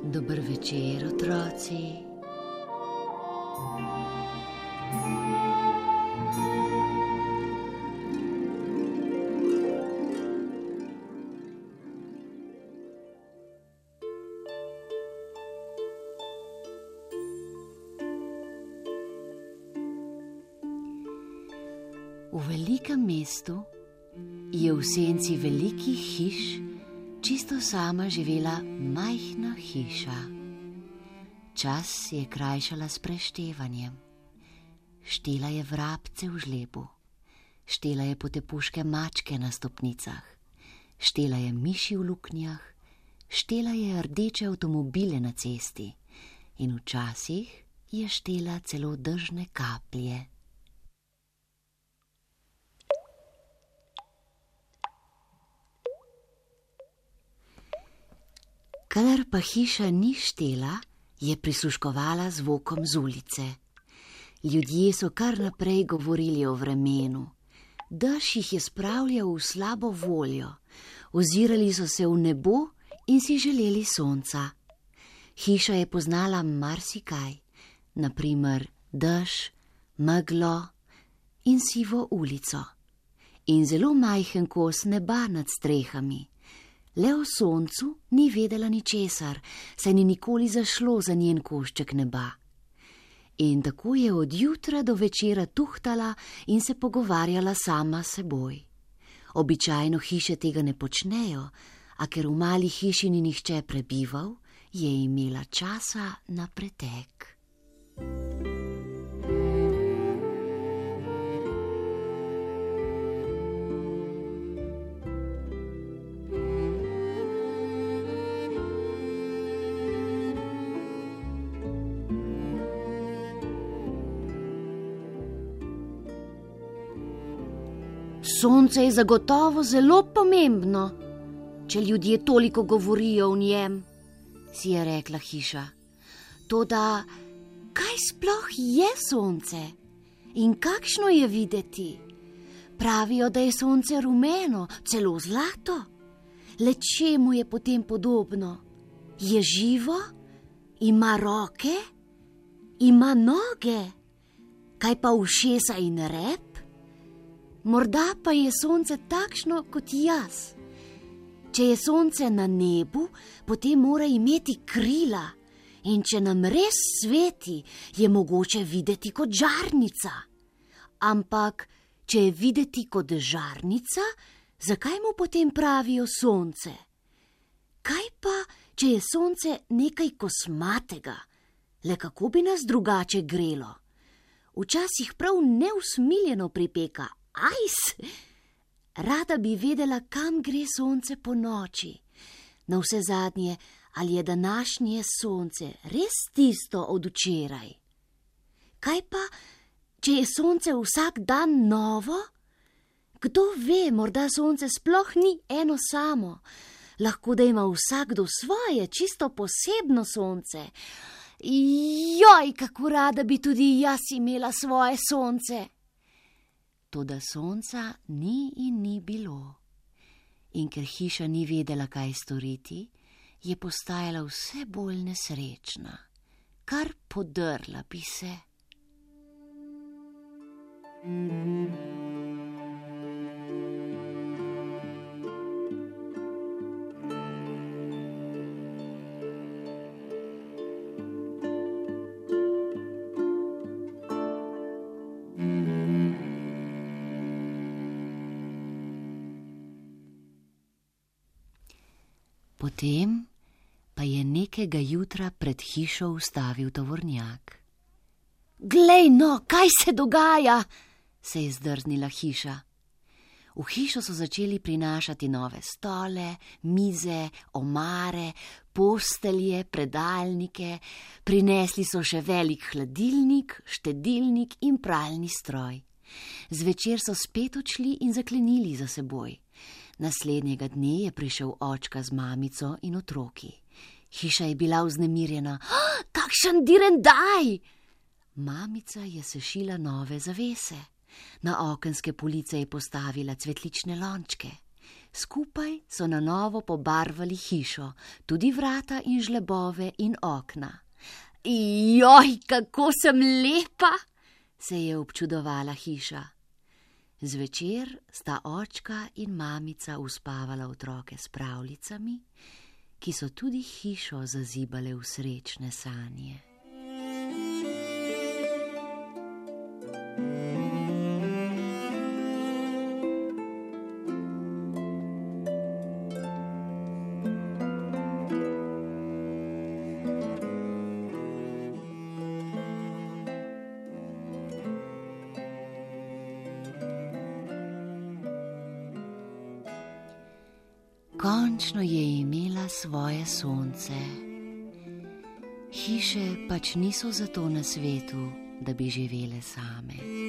Dober večer, otroci. V velikem mestu je v senci velikih hiš čisto sama živela majhna hiša. Čas je krajšala s preštevanjem. Štela je vrabce v žlebu, štela je potepuške mačke na stopnicah, štela je miši v luknjah, štela je rdeče avtomobile na cesti in včasih je štela celo dežne kaplje. Kadar pa hiša ni štela, je prisluškovala zvokom z ulice. Ljudje so kar naprej govorili o vremenu. Dež jih je spravljal v slabo voljo, ozirali so se v nebo in si želeli sonca. Hiša je poznala marsikaj, na primer dež, meglo in sivo ulico. In zelo majhen kos neba nad strehami. Le o soncu ni vedela ničesar, saj ni nikoli zašlo za njen košček neba. In tako je od jutra do večera tuhtala in se pogovarjala sama s seboj. Običajno hiše tega ne počnejo, a ker v mali hiši ni nihče prebival, je imela časa na pretek. Sonce je zagotovo zelo pomembno, če ljudje toliko govorijo o njem, si je rekla hiša. Toda, kaj sploh je sonce in kakšno je videti? Pravijo, da je sonce rumeno, celo zlato. Le čemu je potem podobno? Je živo? Ima roke? Ima noge? Kaj pa ušesa in rep? Morda pa je sonce takšno kot jaz. Če je sonce na nebu, potem mora imeti krila. In če nam res sveti, je mogoče videti kot žarnica. Ampak, če je videti kot žarnica, zakaj mu potem pravijo sonce? Kaj pa, če je sonce nekaj kosmatega? Le kako bi nas drugače grelo? Včasih prav neusmiljeno pripeka. Ajs! Rada bi vedela, kam gre sonce po noči. Navsezadnje, ali je današnje sonce res tisto od včeraj? Kaj pa, če je sonce vsak dan novo? Kdo ve, morda sonce sploh ni eno samo. Lahko da ima vsakdo svoje, čisto posebno sonce. Joj, kako rada bi tudi jaz imela svoje sonce. Toda sonca ni in ni bilo. In ker hiša ni vedela, kaj storiti, je postajala vse bolj nesrečna. Kar podrla bi se. Potem pa je nekega jutra pred hišo ustavil tovornjak. Glej no, kaj se dogaja, se je zdrznila hiša. V hišo so začeli prinašati nove stole, mize, omare, postelje, predalnike, prinesli so še velik hladilnik, štedilnik in pralni stroj. Zvečer so spet odšli in zaklenili za seboj. Naslednjega dne je prišel očka z mamico in otroki. Hiša je bila vznemirjena. Kakšen direndaj! Mamica je sešila nove zavese. Na okenske police je postavila cvetlične lončke. Skupaj so na novo pobarvali hišo, tudi vrata in žlebove in okna. Joj, kako sem lepa, se je občudovala hiša. Zvečer sta očka in mamica uspavala otroke s pravljicami, ki so tudi hišo zazibale v srečne sanje. Končno je imela svoje sonce. Hiše pač niso zato na svetu, da bi živele same.